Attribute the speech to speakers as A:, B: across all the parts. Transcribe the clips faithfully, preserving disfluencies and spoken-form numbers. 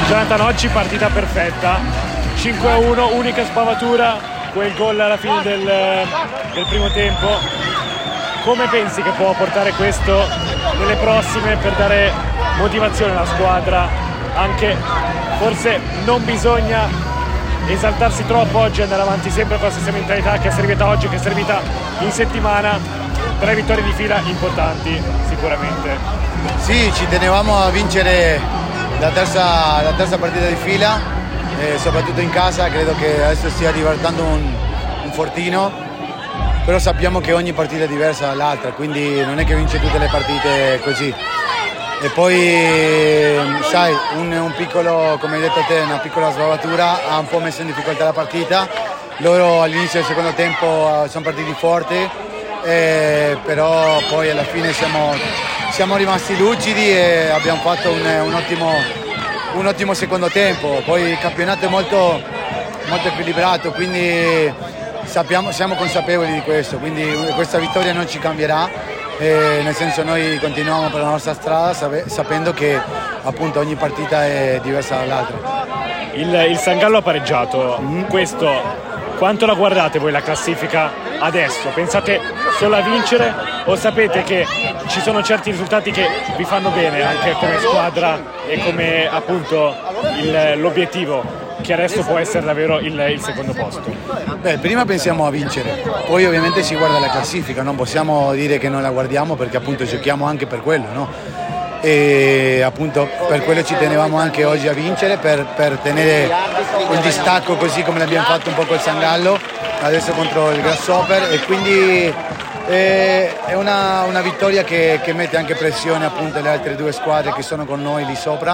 A: Jonathan, oggi partita perfetta, cinque a uno, unica spavatura, quel gol alla fine del, del primo tempo. Come pensi che può portare questo nelle prossime per dare motivazione alla squadra? Anche forse non bisogna esaltarsi troppo oggi e andare avanti sempre con la stessa mentalità che è servita oggi, che è servita in settimana. Tre vittorie di fila importanti sicuramente.
B: Sì, ci tenevamo a vincere la terza, la terza partita di fila, eh, soprattutto in casa. Credo che adesso stia diventando un, un fortino, però sappiamo che ogni partita è diversa dall'altra, quindi non è che vince tutte le partite così. E poi sai, un, un piccolo, come hai detto te, una piccola sbavatura ha un po' messo in difficoltà la partita. Loro all'inizio del secondo tempo sono partiti forti, eh, però poi alla fine siamo, siamo rimasti lucidi e abbiamo fatto un, un, ottimo, un ottimo secondo tempo. Poi il campionato è molto, molto equilibrato, quindi sappiamo, siamo consapevoli di questo, quindi questa vittoria non ci cambierà. Eh, nel senso, noi continuiamo per la nostra strada sapendo che appunto ogni partita è diversa dall'altra.
A: Il, il San Gallo ha pareggiato, mm-hmm. Questo quanto la guardate voi la classifica adesso? Pensate solo a vincere o sapete che ci sono certi risultati che vi fanno bene anche come squadra e come appunto il, l'obiettivo che adesso può essere davvero il, il secondo posto?
B: Beh, prima pensiamo a vincere, poi ovviamente si guarda la classifica, non possiamo dire che non la guardiamo perché appunto giochiamo anche per quello, no? E appunto per quello ci tenevamo anche oggi a vincere, per, per tenere il distacco così come l'abbiamo fatto un po' col San Gallo, adesso contro il Grasshopper, e quindi è una, una vittoria che, che mette anche pressione appunto alle altre due squadre che sono con noi lì sopra,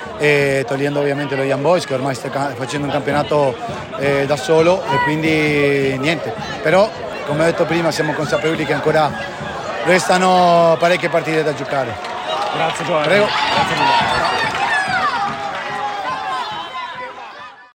B: e togliendo ovviamente lo Young Boys che ormai sta facendo un campionato eh, da solo, e quindi niente, però come ho detto prima siamo consapevoli che ancora restano parecchie partite da giocare.
A: Grazie Giovanni.
B: Prego.
A: Grazie mille.